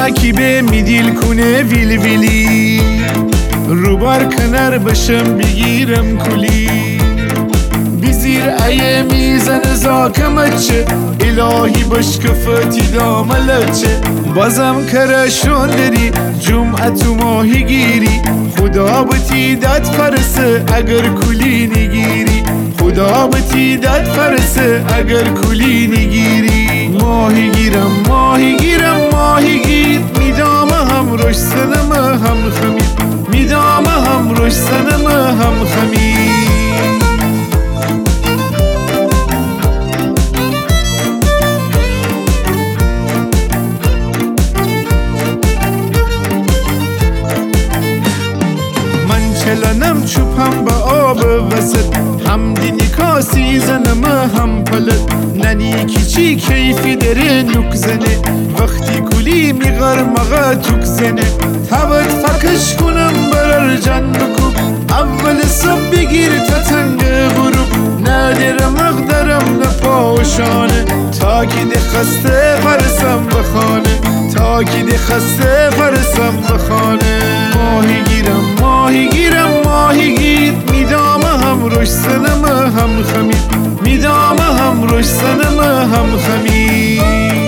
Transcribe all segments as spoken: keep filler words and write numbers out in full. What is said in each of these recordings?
به میدیل کنه ویل ویلی، رو بر کنر بشم بگیرم کلی. بزیر ایه میزن زاکمچه، الهی بشکفتی داملچه. بازم کرشون داری جمعت و ماهی گیری، خدا بتی داد فرسه اگر کلی نگیری. خدا بتی داد فرسه اگر کلی نگیری. ماهی گیرم ماهی گیرم ماهی گیر، میدام هم روش سنم هم خمیر. میدام هم روش سنم هم خمیر. چلنم چوبم با آب وسط، هم دینی کاسی زنم هم پلت. ننی کیچی کیفی داره نوک زنه، وقتی کلی میغر مغا توک زنه. تبت فکش کنم برر جن بکوب، اول صبح بگیر تا تنگ غروب. ندارم مقدرم نپاشانه، تا که ده خسته فرسم بخانه. تا که ده خسته فرسم بخانه. ماهی گیرم ماهی گیرم ماهی گیر، میدام هم روش سنم هم خمیر. میدام هم روش سنم هم خمیر.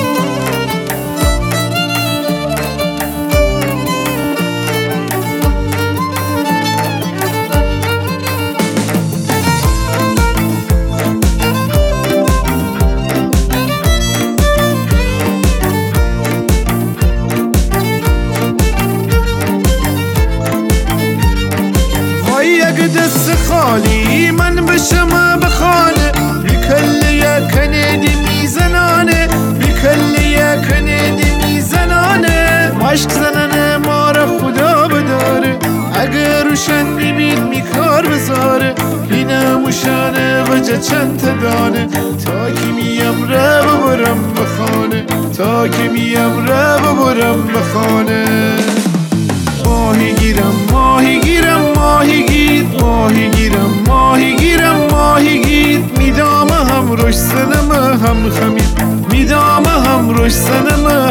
دست خالی من بشم بخانه، بیکل یا کندی میزنانه. بیکل یا کندی میزنانه. عشق زننه ما را خدا بداره، اگر روشن ببین میکار بذاره. اینم موشانه وجه چند تا دانه، تا که میم را ببرم بخانه. تا که میم را ببرم بخانه. ماهی گیرم ماهی گیرم ماهی گیر، ماهی گیرم ماهی گیرم ماهی گیر. میدام هم روش سنم هم خمیر. میدام هم روش سنم